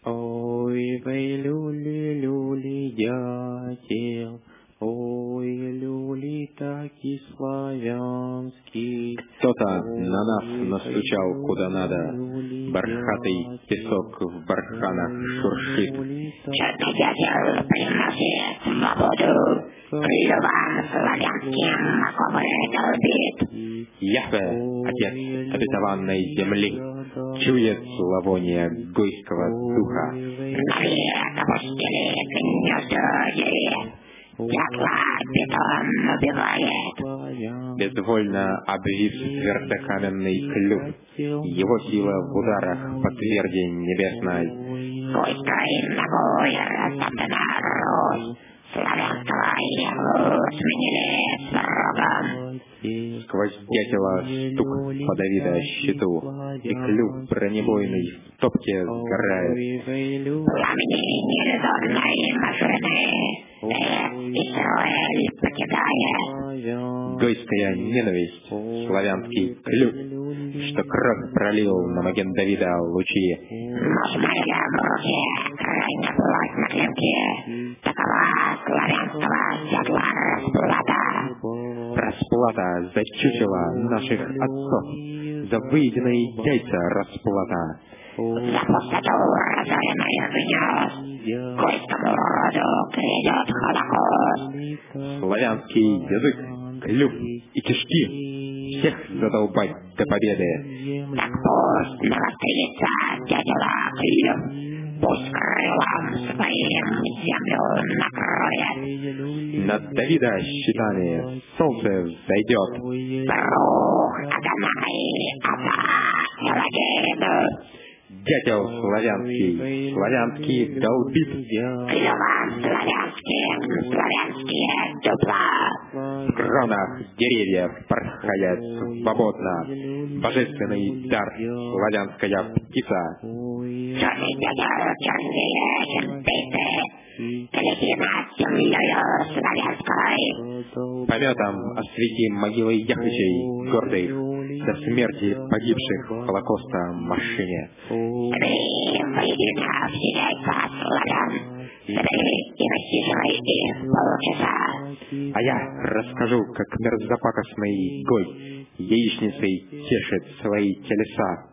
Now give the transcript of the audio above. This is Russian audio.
Ой, вей, люли, люли, дятел, ой, люли, таки славянский. Кто-то на нас настучал куда надо, бархатый песок в барханах шуршит. Черный дятел приносит свободу, клювом славянским оковы долбит. Яхве, Отец обетованной земли, чует зловоние гойского духа. Навек опустили гнезда деревьев, дятла бетон убивает. Безвольно обвис твердокаменный клюв, его сила в ударах по тверди небесной. Гойской ногой растоптана Русь, славянского его сменили с рогом. Сквозь дятела стук по Давида щиту, и клюв бронебойный в топке сгорает. Пламени нерезонной машины, Израиль покидает. Гойская ненависть, славянский клюв, что кровь пролил на маген Давида лучи. Мосмеля в руке, крайне плоть на клинке, такова славянского дятла расплата. Расплата за чучело наших отцов, за выеденные яйца расплата. За пустоту разоренных гнезд, гойскому роду грядет холокост. Славянский язык, клюв и кишки, всех задолбать до победы. Так пусть навострится дятела клюв, пусть крылом своим землю накроет. Над Давида щитами солнце взойдет. Рух Адонай, Ата, Эладейну. Дятел славянский долбит. Клювом славянским, славянские дупла. В кронах деревьев порхает свободно божественный дар, славянская птица. Черный дятел чернее, чем птицы, лети над землею славянской. Пометом освети могилы Яхвичей гордых, до смерти погибших в Холокоста машине. Ты воедино вселяй по славян, собери и насиживай их полчаса. А я расскажу, как мерзопакостный Гой яичницей тешит свои телеса.